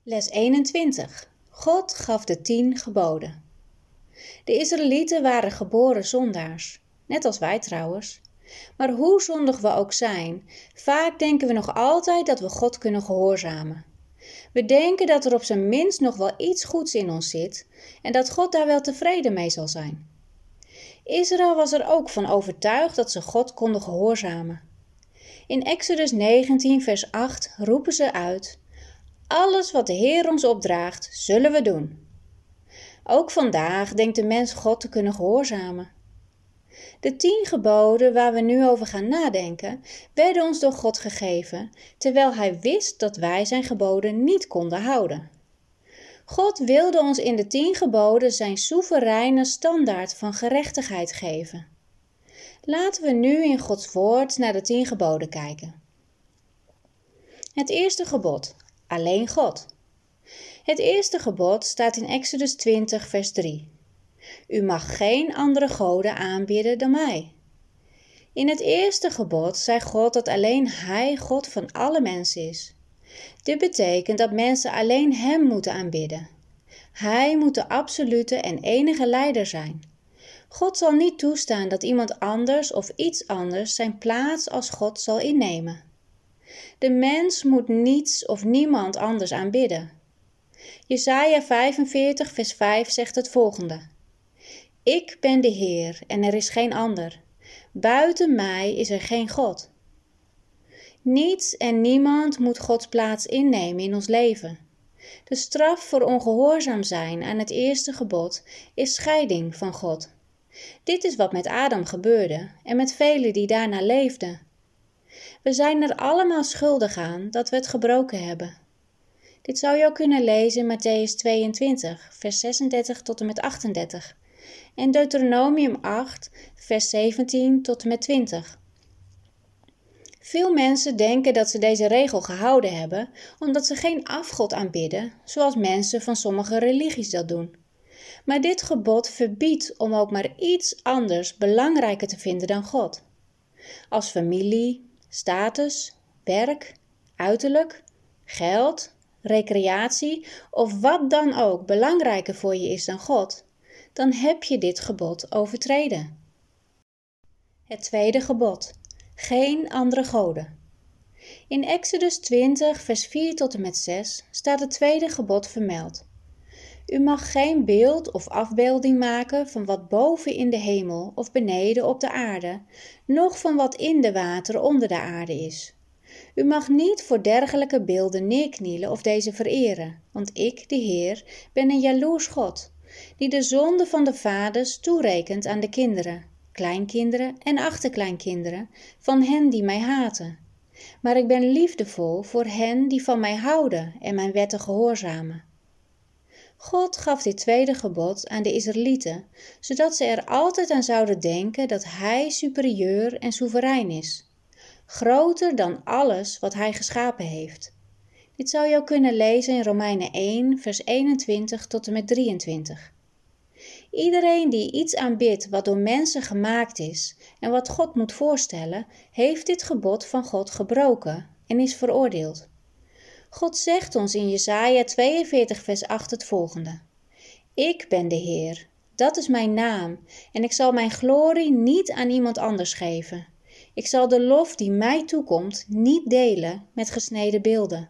Les 21. God gaf de 10 geboden. De Israëlieten waren geboren zondaars, net als wij trouwens. Maar hoe zondig we ook zijn, vaak denken we nog altijd dat we God kunnen gehoorzamen. We denken dat er op zijn minst nog wel iets goeds in ons zit en dat God daar wel tevreden mee zal zijn. Israël was er ook van overtuigd dat ze God konden gehoorzamen. In Exodus 19 vers 8 roepen ze uit: alles wat de Heer ons opdraagt, zullen we doen. Ook vandaag denkt de mens God te kunnen gehoorzamen. De 10 geboden waar we nu over gaan nadenken, werden ons door God gegeven, terwijl Hij wist dat wij zijn geboden niet konden houden. God wilde ons in de 10 geboden zijn soevereine standaard van gerechtigheid geven. Laten we nu in Gods woord naar de 10 geboden kijken. Het eerste gebod: alleen God. Het eerste gebod staat in Exodus 20 vers 3. U mag geen andere goden aanbidden dan mij. In het eerste gebod zei God dat alleen Hij God van alle mensen is. Dit betekent dat mensen alleen Hem moeten aanbidden. Hij moet de absolute en enige leider zijn. God zal niet toestaan dat iemand anders of iets anders zijn plaats als God zal innemen. De mens moet niets of niemand anders aanbidden. Jesaja 45 vers 5 zegt het volgende: Ik ben de Heer en er is geen ander. Buiten mij is er geen God. Niets en niemand moet Gods plaats innemen in ons leven. De straf voor ongehoorzaam zijn aan het eerste gebod is scheiding van God. Dit is wat met Adam gebeurde en met velen die daarna leefden. We zijn er allemaal schuldig aan dat we het gebroken hebben. Dit zou je ook kunnen lezen in Mattheüs 22, vers 36 tot en met 38 en Deuteronomium 8, vers 17 tot en met 20. Veel mensen denken dat ze deze regel gehouden hebben omdat ze geen afgod aanbidden, zoals mensen van sommige religies dat doen. Maar dit gebod verbiedt om ook maar iets anders belangrijker te vinden dan God. Als familie, status, werk, uiterlijk, geld, recreatie of wat dan ook belangrijker voor je is dan God, dan heb je dit gebod overtreden. Het tweede gebod: geen andere goden. In Exodus 20 vers 4 tot en met 6 staat het tweede gebod vermeld. U mag geen beeld of afbeelding maken van wat boven in de hemel of beneden op de aarde, noch van wat in de wateren onder de aarde is. U mag niet voor dergelijke beelden neerknielen of deze vereren, want ik, de Heer, ben een jaloers God, die de zonde van de vaders toerekent aan de kinderen, kleinkinderen en achterkleinkinderen van hen die mij haten. Maar ik ben liefdevol voor hen die van mij houden en mijn wetten gehoorzamen. God gaf dit tweede gebod aan de Israëlieten, zodat ze er altijd aan zouden denken dat Hij superieur en soeverein is, groter dan alles wat Hij geschapen heeft. Dit zou je ook kunnen lezen in Romeinen 1, vers 21 tot en met 23. Iedereen die iets aanbidt wat door mensen gemaakt is en wat God moet voorstellen, heeft dit gebod van God gebroken en is veroordeeld. God zegt ons in Jesaja 42 vers 8 het volgende: Ik ben de Heer, dat is mijn naam, en ik zal mijn glorie niet aan iemand anders geven. Ik zal de lof die mij toekomt niet delen met gesneden beelden.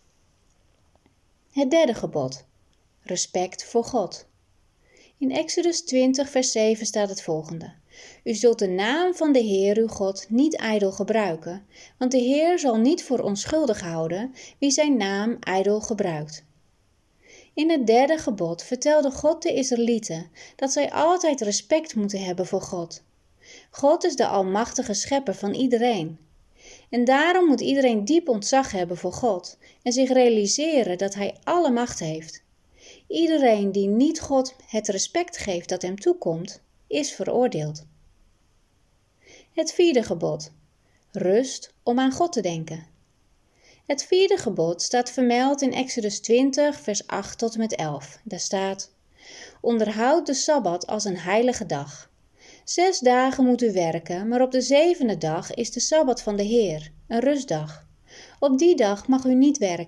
Het derde gebod: respect voor God. In Exodus 20 vers 7 staat het volgende: U zult de naam van de Heer uw God niet ijdel gebruiken, want de Heer zal niet voor onschuldig houden wie zijn naam ijdel gebruikt. In het derde gebod vertelde God de Israëlieten dat zij altijd respect moeten hebben voor God. God is de almachtige schepper van iedereen. En daarom moet iedereen diep ontzag hebben voor God en zich realiseren dat Hij alle macht heeft. Iedereen die niet God het respect geeft dat hem toekomt, is veroordeeld. Het vierde gebod: rust om aan God te denken. Het vierde gebod staat vermeld in Exodus 20 vers 8 tot en met 11. Daar staat: Onderhoud de Sabbat als een heilige dag. 6 dagen moet u werken, maar op de 7e dag is de Sabbat van de Heer, een rustdag. Op die dag mag u niet werken.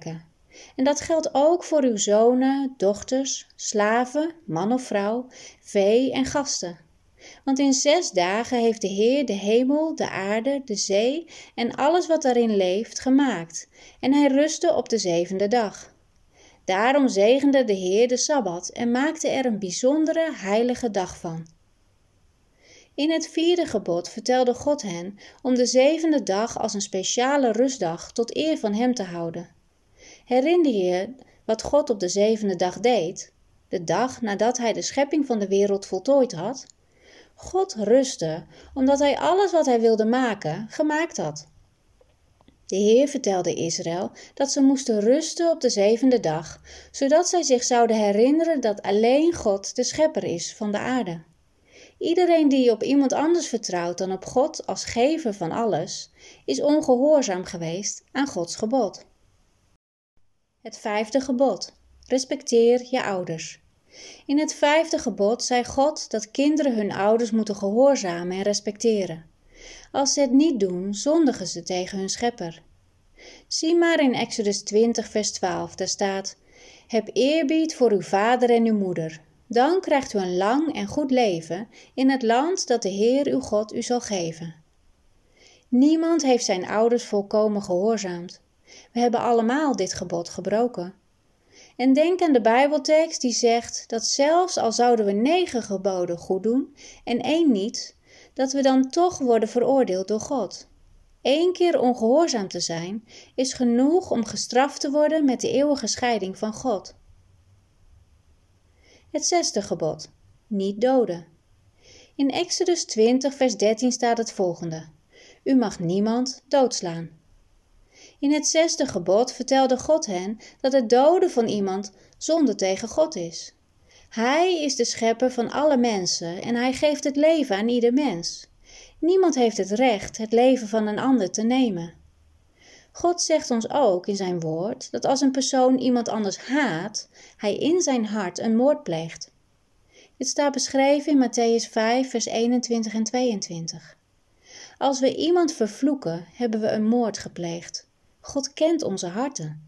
En dat geldt ook voor uw zonen, dochters, slaven, man of vrouw, vee en gasten. Want in 6 dagen heeft de Heer de hemel, de aarde, de zee en alles wat daarin leeft gemaakt. En hij rustte op de 7e dag. Daarom zegende de Heer de Sabbat en maakte er een bijzondere heilige dag van. In het 4e gebod vertelde God hen om de 7e dag als een speciale rustdag tot eer van hem te houden. Herinner je wat God op de 7e dag deed, de dag nadat hij de schepping van de wereld voltooid had? God rustte omdat hij alles wat hij wilde maken, gemaakt had. De Heer vertelde Israël dat ze moesten rusten op de 7e dag, zodat zij zich zouden herinneren dat alleen God de schepper is van de aarde. Iedereen die op iemand anders vertrouwt dan op God als gever van alles, is ongehoorzaam geweest aan Gods gebod. Het 5e gebod. Respecteer je ouders. In het 5e gebod zei God dat kinderen hun ouders moeten gehoorzamen en respecteren. Als ze het niet doen, zondigen ze tegen hun schepper. Zie maar in Exodus 20 vers 12, daar staat: Heb eerbied voor uw vader en uw moeder. Dan krijgt u een lang en goed leven in het land dat de Heer uw God u zal geven. Niemand heeft zijn ouders volkomen gehoorzaamd. We hebben allemaal dit gebod gebroken. En denk aan de Bijbeltekst die zegt dat zelfs al zouden we 9 geboden goed doen en 1 niet, dat we dan toch worden veroordeeld door God. 1 keer ongehoorzaam te zijn is genoeg om gestraft te worden met de eeuwige scheiding van God. Het 6e gebod. Niet doden. In Exodus 20 vers 13 staat het volgende: U mag niemand doodslaan. In het 6e gebod vertelde God hen dat het doden van iemand zonde tegen God is. Hij is de schepper van alle mensen en hij geeft het leven aan ieder mens. Niemand heeft het recht het leven van een ander te nemen. God zegt ons ook in zijn woord dat als een persoon iemand anders haat, hij in zijn hart een moord pleegt. Dit staat beschreven in Mattheüs 5 vers 21 en 22. Als we iemand vervloeken, hebben we een moord gepleegd. God kent onze harten.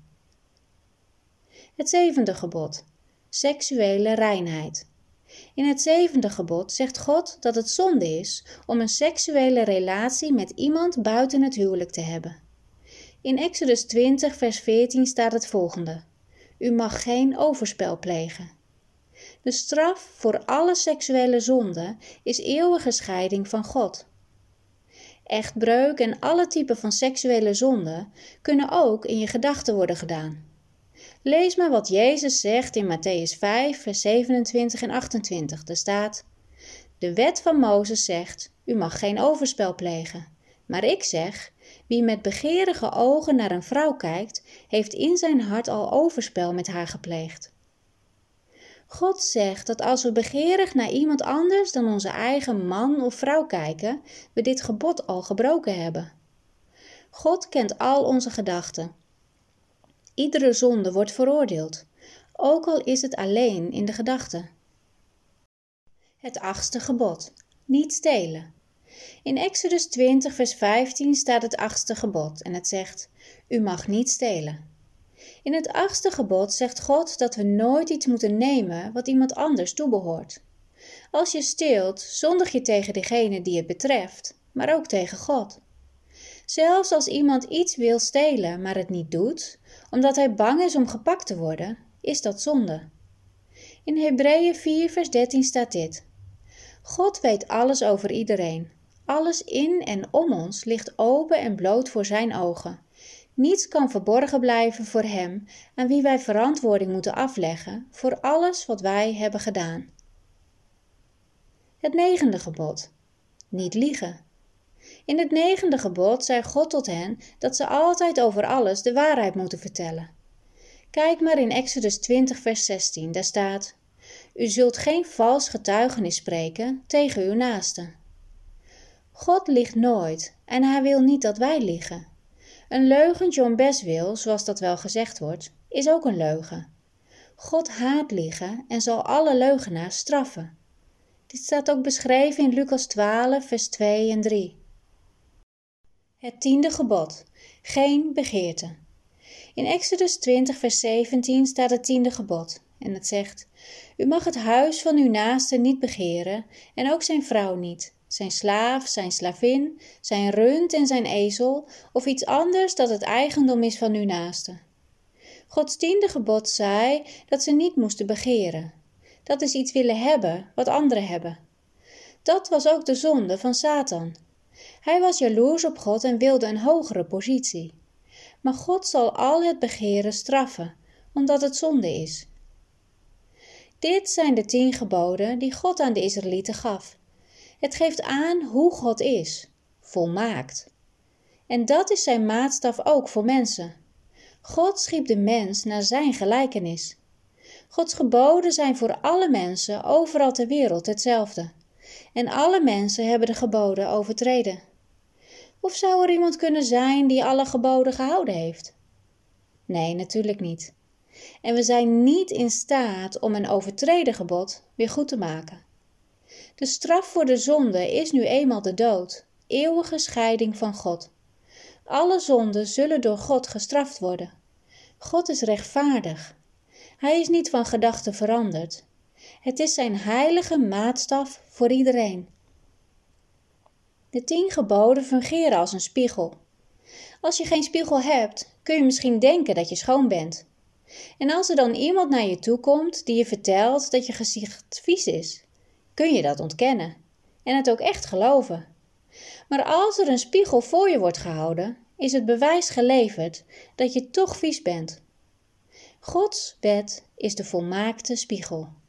Het 7e gebod. Seksuele reinheid. In het 7e gebod zegt God dat het zonde is om een seksuele relatie met iemand buiten het huwelijk te hebben. In Exodus 20 vers 14 staat het volgende: U mag geen overspel plegen. De straf voor alle seksuele zonde is eeuwige scheiding van God. Echtbreuk en alle typen van seksuele zonde kunnen ook in je gedachten worden gedaan. Lees maar wat Jezus zegt in Mattheüs 5, vers 27 en 28. Daar staat: De wet van Mozes zegt, u mag geen overspel plegen. Maar ik zeg, wie met begeerige ogen naar een vrouw kijkt, heeft in zijn hart al overspel met haar gepleegd. God zegt dat als we begeerig naar iemand anders dan onze eigen man of vrouw kijken, we dit gebod al gebroken hebben. God kent al onze gedachten. Iedere zonde wordt veroordeeld, ook al is het alleen in de gedachten. Het 8e gebod. Niet stelen. In Exodus 20 vers 15 staat het 8e gebod en het zegt: U mag niet stelen. In het 8e gebod zegt God dat we nooit iets moeten nemen wat iemand anders toebehoort. Als je steelt, zondig je tegen degene die het betreft, maar ook tegen God. Zelfs als iemand iets wil stelen, maar het niet doet, omdat hij bang is om gepakt te worden, is dat zonde. In Hebreeën 4 vers 13 staat dit: God weet alles over iedereen. Alles in en om ons ligt open en bloot voor zijn ogen. Niets kan verborgen blijven voor hem, aan wie wij verantwoording moeten afleggen voor alles wat wij hebben gedaan. Het 9e gebod. Niet liegen. In het 9e gebod zei God tot hen dat ze altijd over alles de waarheid moeten vertellen. Kijk maar in Exodus 20 vers 16, daar staat: U zult geen vals getuigenis spreken tegen uw naaste. God liegt nooit en hij wil niet dat wij liegen. Een leugentje om bestwil, zoals dat wel gezegd wordt, is ook een leugen. God haat liegen en zal alle leugenaars straffen. Dit staat ook beschreven in Lucas 12 vers 2 en 3. Het 10e gebod. Geen begeerte. In Exodus 20 vers 17 staat het 10e gebod en het zegt: U mag het huis van uw naaste niet begeren en ook zijn vrouw niet, zijn slaaf, zijn slavin, zijn rund en zijn ezel of iets anders dat het eigendom is van uw naaste. Gods 10e gebod zei dat ze niet moesten begeren. Dat is iets willen hebben wat anderen hebben. Dat was ook de zonde van Satan. Hij was jaloers op God en wilde een hogere positie. Maar God zal al het begeren straffen, omdat het zonde is. Dit zijn de 10 geboden die God aan de Israëlieten gaf. Het geeft aan hoe God is, volmaakt. En dat is zijn maatstaf ook voor mensen. God schiep de mens naar zijn gelijkenis. Gods geboden zijn voor alle mensen overal ter wereld hetzelfde. En alle mensen hebben de geboden overtreden. Of zou er iemand kunnen zijn die alle geboden gehouden heeft? Nee, natuurlijk niet. En we zijn niet in staat om een overtreden gebod weer goed te maken. De straf voor de zonde is nu eenmaal de dood, eeuwige scheiding van God. Alle zonden zullen door God gestraft worden. God is rechtvaardig. Hij is niet van gedachten veranderd. Het is zijn heilige maatstaf voor iedereen. De 10 geboden fungeren als een spiegel. Als je geen spiegel hebt, kun je misschien denken dat je schoon bent. En als er dan iemand naar je toe komt die je vertelt dat je gezicht vies is, kun je dat ontkennen en het ook echt geloven. Maar als er een spiegel voor je wordt gehouden, is het bewijs geleverd dat je toch vies bent. Gods wet is de volmaakte spiegel.